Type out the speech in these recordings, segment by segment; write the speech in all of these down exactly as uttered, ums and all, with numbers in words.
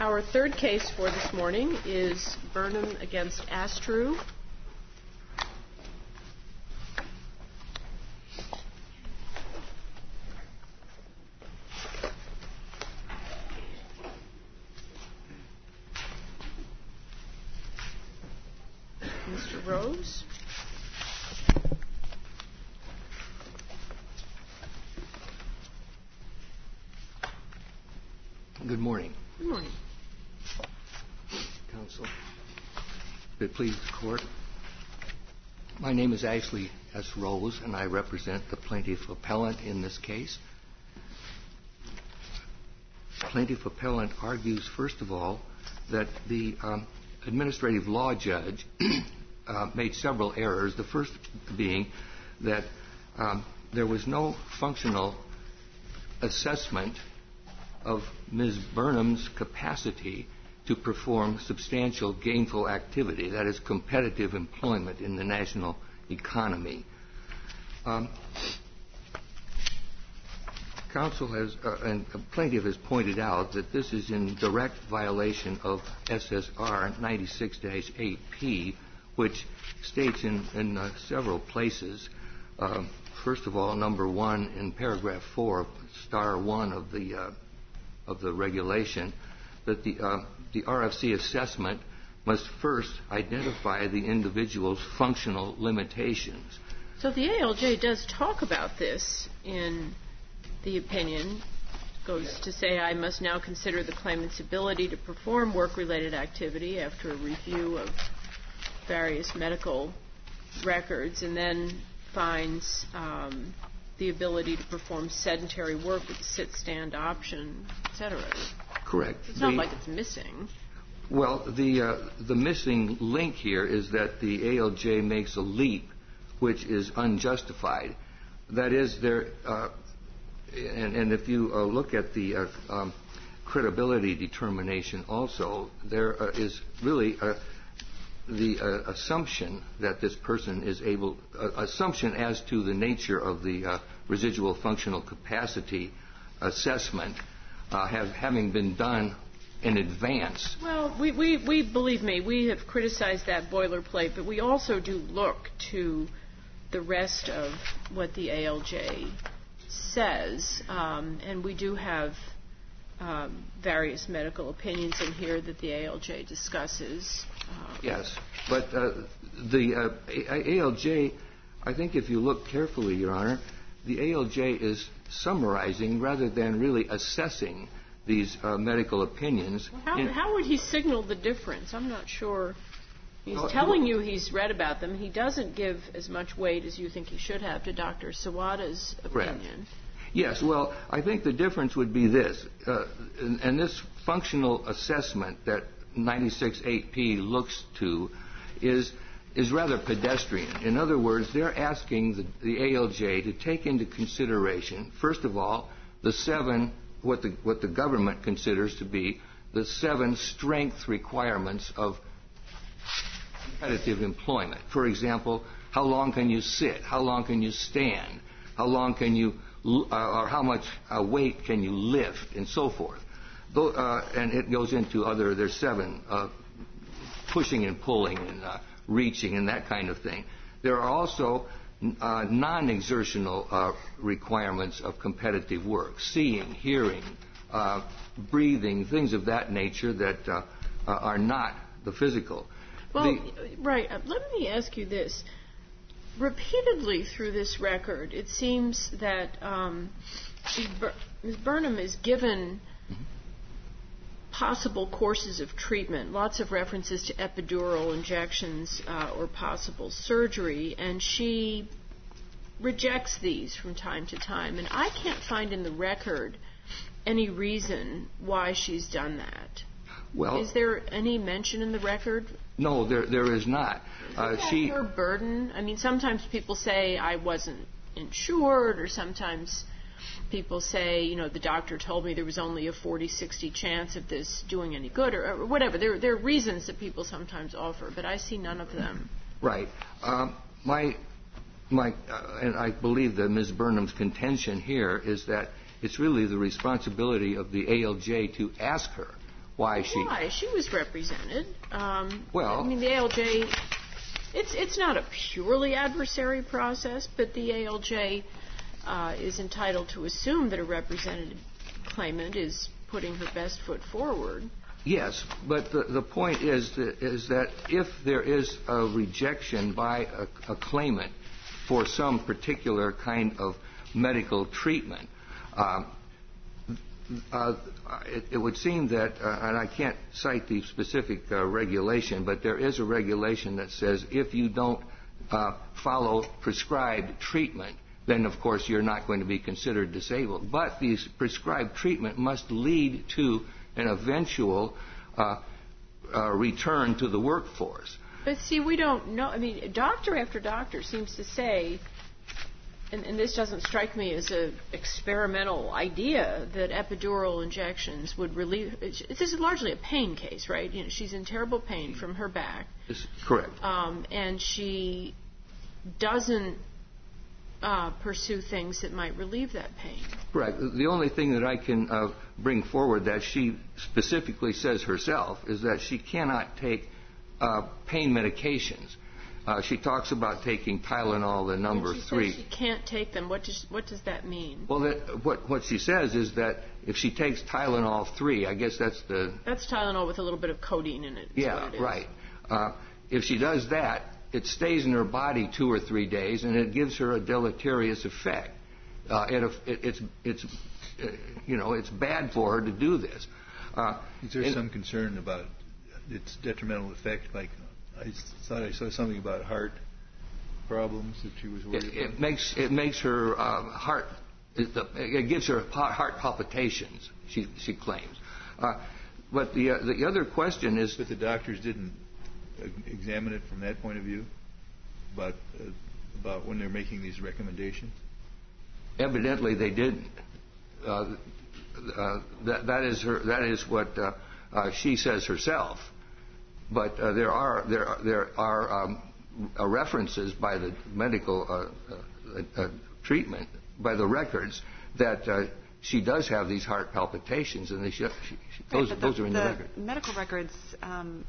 Our third case for this morning is Burnham against Astru. Mister Rose. Good morning. Good morning. Counsel, if it please the court, my name is Ashley S. Rose, and I represent the plaintiff appellant in this case. Plaintiff appellant argues, first of all, that the um, administrative law judge uh, made several errors, the first being that um, there was no functional assessment of Miz Burnham's capacity to perform substantial gainful activity, that is, competitive employment in the national economy. Um, counsel has, uh, and plaintiff has pointed out that this is in direct violation of S S R ninety-six dash eight P, which states in, in uh, several places, uh, first of all, number one, in paragraph four, star one of the uh, of the regulation, that the uh, the R F C assessment must first identify the individual's functional limitations. So the A L J does talk about this in the opinion. Goes to say, I must now consider the claimant's ability to perform work-related activity after a review of various medical records, and then finds um, the ability to perform sedentary work with the sit-stand option, et cetera. Correct. It's not the, like it's missing. Well, the uh, the missing link here is that the A L J makes a leap which is unjustified. That is, there, uh, and, and if you uh, look at the uh, um, credibility determination also, there uh, is really a, the uh, assumption that this person is able, uh, assumption as to the nature of the uh, residual functional capacity assessment uh, have, having been done in advance. Well, we, we, we, believe me, we have criticized that boilerplate, but we also do look to the rest of what the A L J says, um, and we do have um, various medical opinions in here that the A L J discusses. Uh, yes, but uh, the uh, A L J, I think if you look carefully, Your Honor, the A L J is summarizing rather than really assessing these uh, medical opinions. Well, how, how would he signal the difference? I'm not sure. He's uh, telling you he's read about them. He doesn't give as much weight as you think he should have to Doctor Sawada's opinion. Correct. Yes, well, I think the difference would be this, uh, and, and this functional assessment that ninety-six eight P looks to is is rather pedestrian. In other words, they're asking the, the A L J to take into consideration, first of all, the seven, what the, what the government considers to be the seven strength requirements of competitive employment. For example, how long can you sit? How long can you stand? How long can you, uh, or how much uh, weight can you lift, and so forth. Though, uh, and it goes into other, there's seven, uh, pushing and pulling and uh, reaching and that kind of thing. There are also uh, non-exertional uh, requirements of competitive work, seeing, hearing, uh, breathing, things of that nature that uh, uh, are not the physical. Well, the, right. Uh, let me ask you this. Repeatedly through this record, it seems that um, Miz Burnham is given possible courses of treatment, lots of references to epidural injections uh, or possible surgery, and she rejects these from time to time. And I can't find in the record any reason why she's done that. Well, is there any mention in the record? No, there there is not. Is uh, that she, her burden? I mean, sometimes people say I wasn't insured, or sometimes people say, you know, the doctor told me there was only a forty sixty chance of this doing any good, or, or whatever. There, there are reasons that people sometimes offer, but I see none of them. Right. Um, my, my, uh, and I believe that Miz Burnham's contention here is that it's really the responsibility of the A L J to ask her why she... Why? She was represented. Um, well... I mean, the A L J... It's, it's not a purely adversary process, but the A L J uh, is entitled to assume that a represented claimant is putting her best foot forward. Yes, but the, the point is that, is that if there is a rejection by a, a claimant for some particular kind of medical treatment, uh, uh, it, it would seem that, uh, and I can't cite the specific uh, regulation, but there is a regulation that says if you don't uh, follow prescribed treatment, then of course you're not going to be considered disabled. But the prescribed treatment must lead to an eventual uh, uh, return to the workforce. But see, we don't know. I mean, doctor after doctor seems to say, and, and this doesn't strike me as an experimental idea, that epidural injections would relieve. This is largely a pain case, right? You know, she's in terrible pain from her back. This, correct. Um, and she doesn't Uh, pursue things that might relieve that pain. Correct. The only thing that I can uh, bring forward that she specifically says herself is that she cannot take uh, pain medications. Uh, she talks about taking Tylenol, the number and she three. Says she can't take them. What does what does that mean? Well, that, what what she says is that if she takes Tylenol three, I guess that's the. That's Tylenol with a little bit of codeine in it. Yeah, right. Uh, if she does that, it stays in her body two or three days, and it gives her a deleterious effect. Uh, it, it, it's, it's, uh, you know, it's bad for her to do this. Uh, Is there some concern about its detrimental effect? Like, I thought I saw something about heart problems that she was worried it, about. It makes it makes her uh, heart. It, it gives her heart palpitations. She she claims. Uh, but the uh, the other question is. But the doctors didn't examine it from that point of view, about uh, about when they're making these recommendations? Evidently, they didn't. Uh, uh, that, that is her. That is what uh, uh, she says herself. But uh, there are there are, there are um, uh, references by the medical uh, uh, uh, treatment, by the records, that uh, she does have these heart palpitations, and they should, she, she, those right, those the, are in the, the record. Medical records um,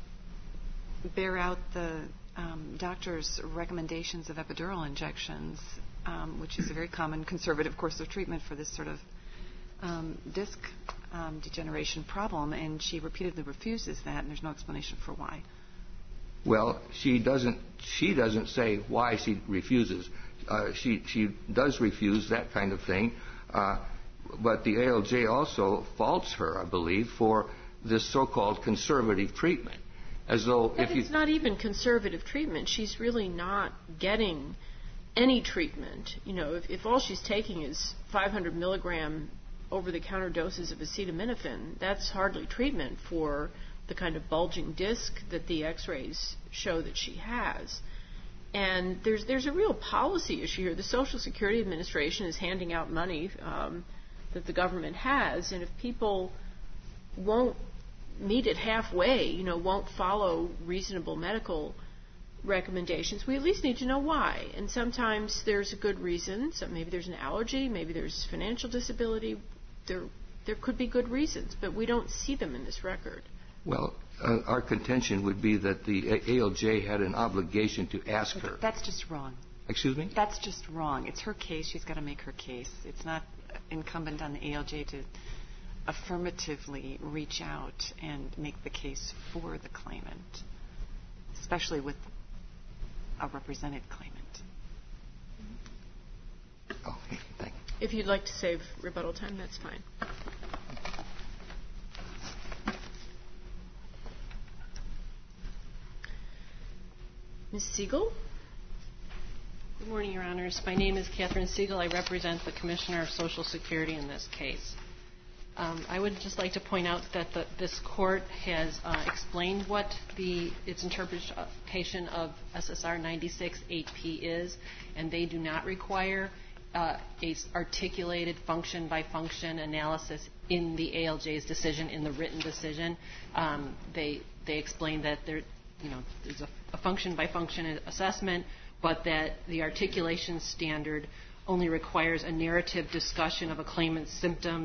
bear out the um, doctor's recommendations of epidural injections, um, which is a very common conservative course of treatment for this sort of um, disc um, degeneration problem, and she repeatedly refuses that, and there's no explanation for why. Well, she doesn't. She doesn't say why she refuses. Uh, she she does refuse that kind of thing, uh, but the A L J also faults her, I believe, for this so-called conservative treatment. As though but if you it's not even conservative treatment. She's really not getting any treatment. You know, if, if all she's taking is five hundred milligram over-the-counter doses of acetaminophen, that's hardly treatment for the kind of bulging disc that the X-rays show that she has. And there's there's a real policy issue here. The Social Security Administration is handing out money um, that the government has, and if people won't meet it halfway, you know, won't follow reasonable medical recommendations, we at least need to know why. And sometimes there's a good reason. So maybe there's an allergy, maybe there's financial disability. There, there could be good reasons, but we don't see them in this record. Well, uh, our contention would be that the A L J had an obligation to ask her. That's just wrong. Excuse me? That's just wrong. It's her case. She's got to make her case. It's not incumbent on the A L J to affirmatively reach out and make the case for the claimant, especially with a represented claimant. Okay, thank you. If you'd like to save rebuttal time, that's fine. Miz Siegel? Good morning, Your Honors. My name is Catherine Siegel. I represent the Commissioner of Social Security in this case. Um, I would just like to point out that the, this Court has uh, explained what the, its interpretation of S S R ninety-six eight P is, and they do not require uh, a articulated function-by-function analysis in the A L J's decision, in the written decision. Um, they they explain that there, you know, there's a, a function-by-function assessment, but that the articulation standard only requires a narrative discussion of a claimant's symptoms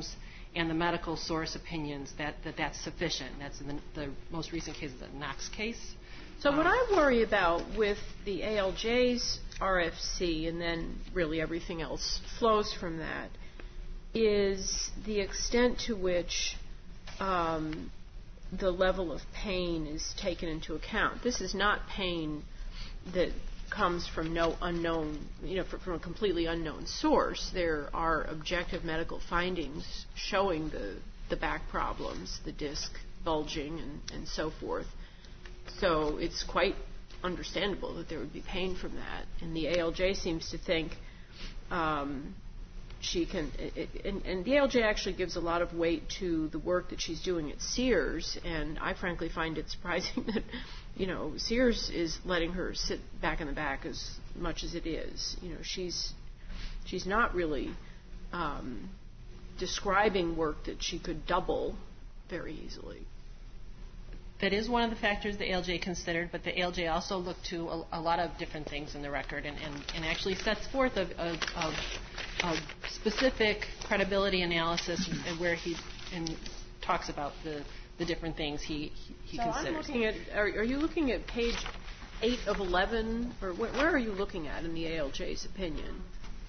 and the medical source opinions, that, that that's sufficient. That's in the, the most recent case, the Knox case. So what I worry about with the A L J's R F C, and then really everything else flows from that, is the extent to which um, the level of pain is taken into account. This is not pain that comes from no unknown, you know, from a completely unknown source. There are objective medical findings showing the, the back problems, the disc bulging and, and so forth. So it's quite understandable that there would be pain from that. And the A L J seems to think um, she can, it, and, and the A L J actually gives a lot of weight to the work that she's doing at Sears, and I frankly find it surprising that, you know, Sears is letting her sit back in the back as much as it is. You know, she's she's not really um, describing work that she could double very easily. That is one of the factors the A L J considered, but the A L J also looked to a, a lot of different things in the record and, and, and actually sets forth a, a, a, a specific credibility analysis where he and talks about the, the different things he, he, he so considers. I'm looking at, are, are you looking at page eight of eleven, or wh- where are you looking at in the A L J's opinion?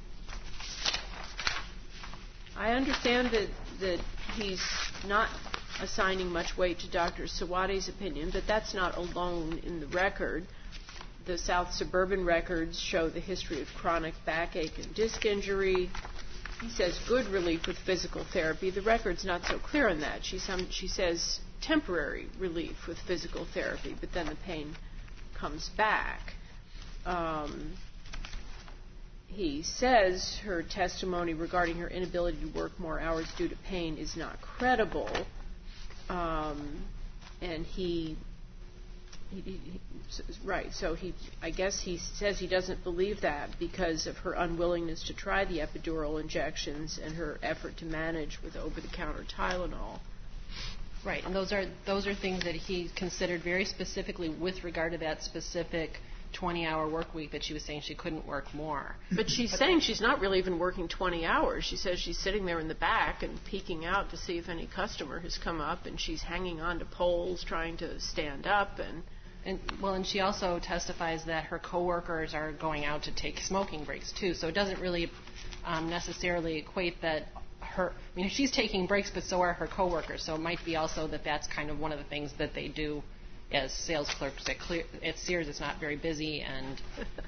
I understand that, that he's not assigning much weight to Doctor Sawade's opinion, but that's not alone in the record. The South Suburban records show the history of chronic backache and disc injury. He says good relief with physical therapy. The record's not so clear on that. She, some, she says temporary relief with physical therapy, but then the pain comes back. Um, he says her testimony regarding her inability to work more hours due to pain is not credible. Um, and he, he, he, he, right, so he, I guess he says he doesn't believe that because of her unwillingness to try the epidural injections and her effort to manage with over-the-counter Tylenol. Right, and those are those are things that he considered very specifically with regard to that specific twenty-hour work week that she was saying she couldn't work more. But she's but saying she's not really even working twenty hours. She says she's sitting there in the back and peeking out to see if any customer has come up, and she's hanging on to poles trying to stand up. And, and well, and she also testifies that her coworkers are going out to take smoking breaks too. So it doesn't really um, necessarily equate that her. I mean, she's taking breaks, but so are her coworkers. So it might be also that that's kind of one of the things that they do as sales clerks at, Clear, at Sears. It's not very busy, and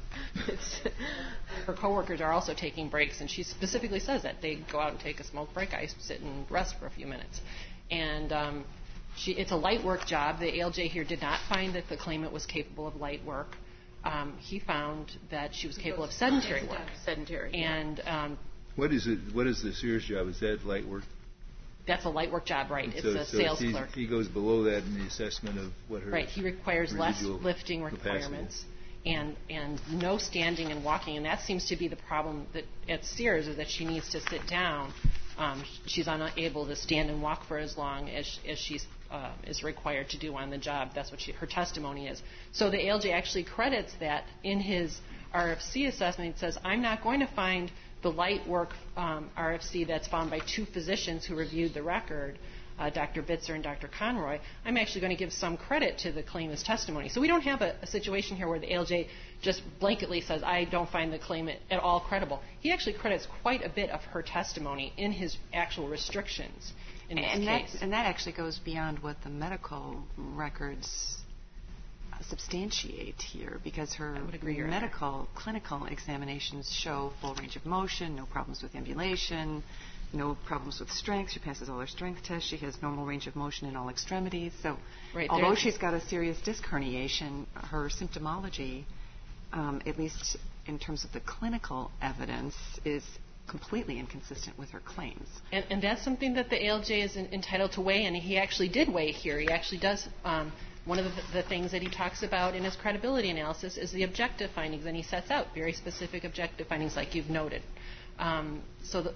her coworkers are also taking breaks, and she specifically says that. They go out and take a smoke break. I sit and rest for a few minutes. And um, she, it's a light work job. The A L J here did not find that the claimant was capable of light work. Um, he found that she was capable of sedentary work. Sedentary. And um, what is it? What is the Sears job? Is that light work? That's a light work job, right? It's so, a so sales clerk. He goes below that in the assessment of what her right. He requires less lifting requirements and and no standing and walking, and that seems to be the problem that at Sears is that she needs to sit down. Um, she's unable to stand and walk for as long as as she uh, is required to do on the job. That's what she, her testimony is. So the A L J actually credits that in his R F C assessment. It says, I'm not going to find the light work um, R F C that's found by two physicians who reviewed the record, uh, Doctor Bitzer and Doctor Conroy. I'm actually going to give some credit to the claimant's testimony. So we don't have a, a situation here where the A L J just blanketly says, I don't find the claimant at all credible. He actually credits quite a bit of her testimony in his actual restrictions in this and case. That, and that actually goes beyond what the medical records substantiate here, because her medical clinical examinations show full range of motion, no problems with ambulation, no problems with strength. She passes all her strength tests. She has normal range of motion in all extremities. So right, although she's got a serious disc herniation, her symptomology, um, at least in terms of the clinical evidence, is completely inconsistent with her claims. And, and that's something that the A L J is in, entitled to weigh, and he actually did weigh here. He actually does. Um, One of the, the things that he talks about in his credibility analysis is the objective findings, and he sets out very specific objective findings like you've noted. Um, so the,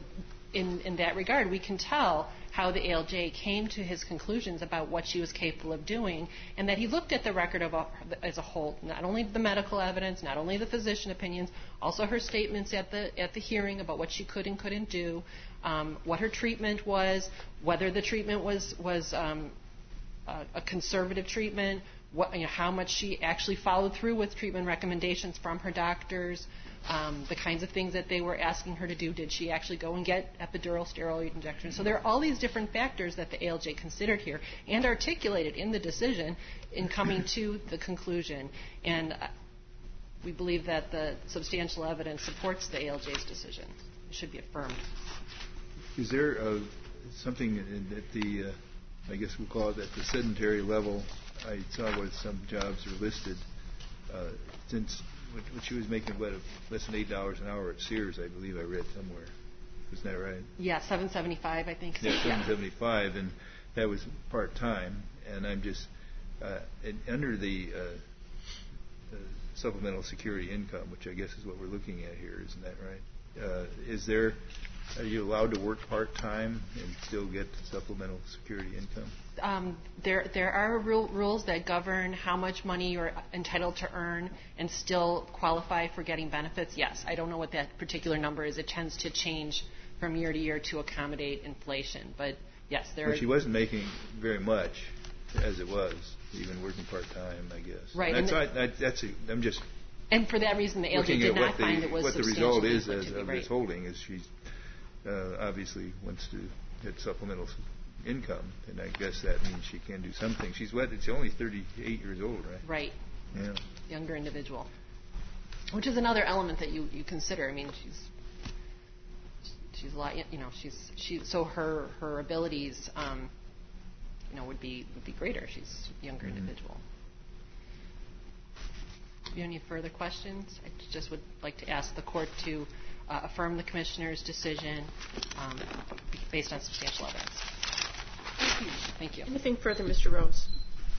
in, in that regard, we can tell how the A L J came to his conclusions about what she was capable of doing, and that he looked at the record of a, as a whole, not only the medical evidence, not only the physician opinions, also her statements at the at the hearing about what she could and couldn't do, um, what her treatment was, whether the treatment was was um, a, a conservative treatment, what, you know, how much she actually followed through with treatment recommendations from her doctors. Um, the kinds of things that they were asking her to do. Did she actually go and get epidural steroid injections? So there are all these different factors that the A L J considered here and articulated in the decision in coming to the conclusion. And uh, we believe that the substantial evidence supports the A L J's decision. It should be affirmed. Is there uh, something in, at the, uh, I guess we'll call it at the sedentary level? I saw what some jobs are listed. Uh, since When she was making what, less than eight dollars an hour at Sears, I believe I read somewhere. Isn't that right? Yeah, seven seventy-five, I think. Yeah, seven seventy-five, and that was part time. And I'm just uh, and under the uh, uh, supplemental security income, which I guess is what we're looking at here. Isn't that right? Uh, is there? Are you allowed to work part time and still get supplemental security income? Um, there, there are rule, rules that govern how much money you're entitled to earn and still qualify for getting benefits. Yes, I don't know what that particular number is. It tends to change from year to year to accommodate inflation. But yes, there. But she wasn't making very much as it was, even working part time, I guess. Right. And that's, and the, I, that's a, I'm just. And for that reason, the A L J did not the, find it was what the result is as of right. this holding is she uh, obviously wants to get supplemental income, and I guess that means she can do something. She's what? It's only thirty-eight years old, right? Right. Yeah. Younger individual, which is another element that you, you consider. I mean, she's she's a lot. You know, she's she. So her her abilities, um, you know, would be would be greater. She's a younger mm-hmm. individual. Do you have any further questions? I just would like to ask the court to uh, affirm the commissioner's decision um, based on substantial evidence. Thank you. Thank you. Anything further, Mister Rose?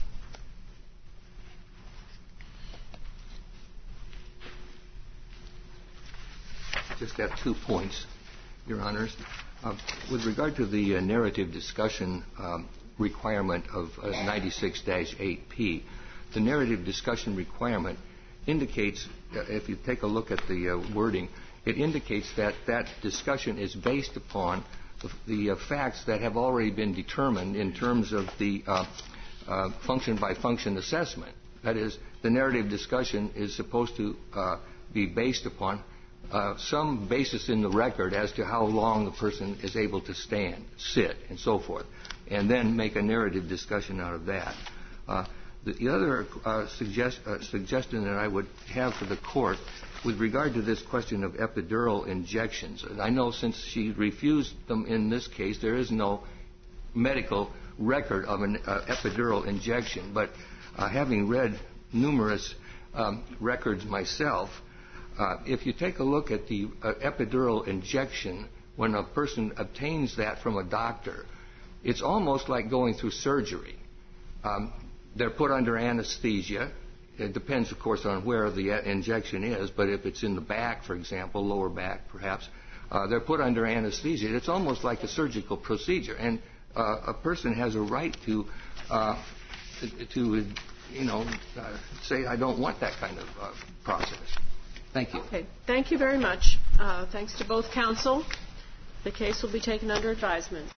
Just have two points, Your Honors. Uh, with regard to the uh, narrative discussion um, requirement of uh, ninety-six dash eight P, the narrative discussion requirement indicates, uh, if you take a look at the uh, wording, it indicates that that discussion is based upon the, the uh, facts that have already been determined in terms of the uh, uh, function-by-function assessment. That is, the narrative discussion is supposed to uh, be based upon uh, some basis in the record as to how long the person is able to stand, sit, and so forth, and then make a narrative discussion out of that. Uh, The, the other uh, suggest, uh, suggestion that I would have for the court with regard to this question of epidural injections, and I know since she refused them in this case, there is no medical record of an uh, epidural injection, but uh, having read numerous um, records myself, uh, if you take a look at the uh, epidural injection, when a person obtains that from a doctor, it's almost like going through surgery. Um, They're put under anesthesia. It depends, of course, on where the injection is, but if it's in the back, for example, lower back perhaps, uh, they're put under anesthesia. It's almost like a surgical procedure, and uh, a person has a right to, uh, to, you know, uh, say, I don't want that kind of uh, process. Thank you. Okay. Thank you very much. Uh, thanks to both counsel. The case will be taken under advisement.